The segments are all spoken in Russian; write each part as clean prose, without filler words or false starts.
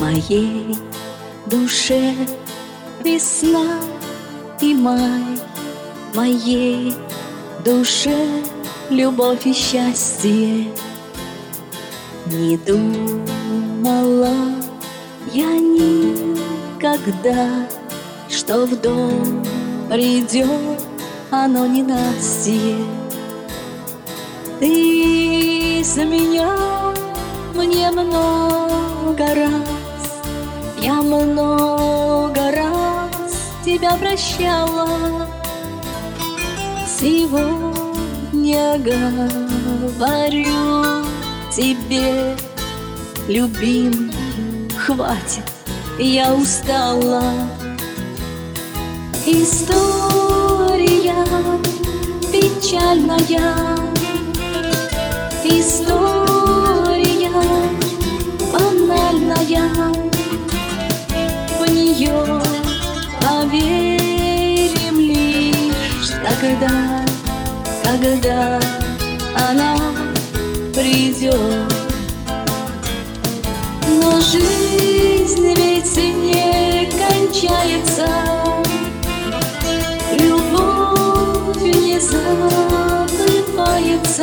моей душе весна и май, моей душе любовь и счастье. Не думала я никогда, что в дом придет оно ненастье. Ты изменял мне много раз, я много раз тебя прощала. Сегодня говорю тебе, любимый, хватит, я устала. История печальная, история банальная, в нее поверим лишь тогда, когда она придет. Но жизнь ведь не кончается, любовь не забывается,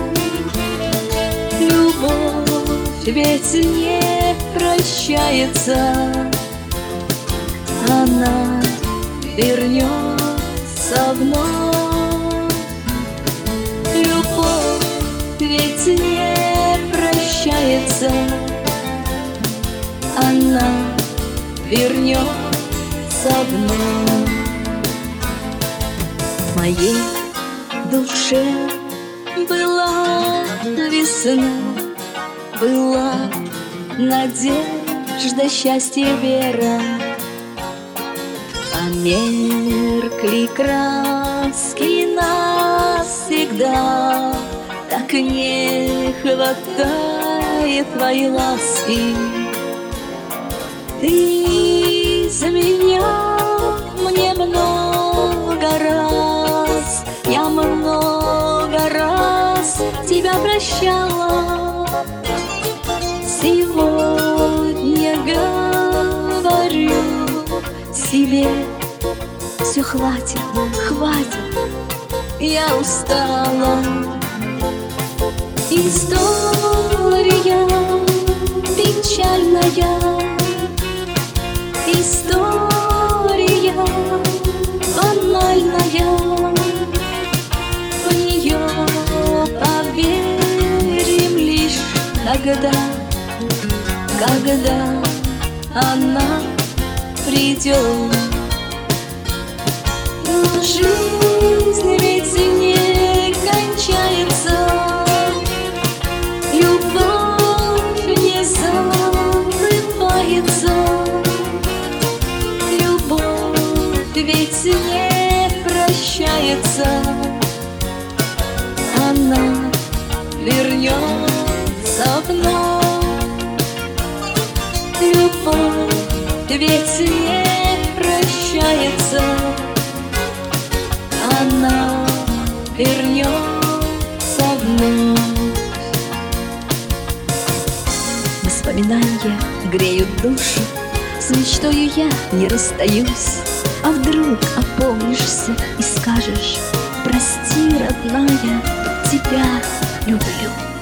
любовь ведь не прощается, она вернется вновь. Любовь ведь не прощается, она вернется вновь. В моей душе была весна, была надежда, счастье, вера. Померкли краски навсегда, так не хватает твоей ласки. Ты изменял мне много раз, я много раз тебя прощала. Сегодня говорю себе, все хватит, хватит, я устала. История печальная, история банальная, в нее поверим лишь тогда, когда она придет. Но жизнь ведь не кончается, любовь не забывается, любовь ведь не прощается, она вернется вновь. Любовь ведь не прощается, она вернется вновь. Воспоминания греют душу, с мечтою я не расстаюсь. А вдруг опомнишься и скажешь: прости, родная, тебя люблю.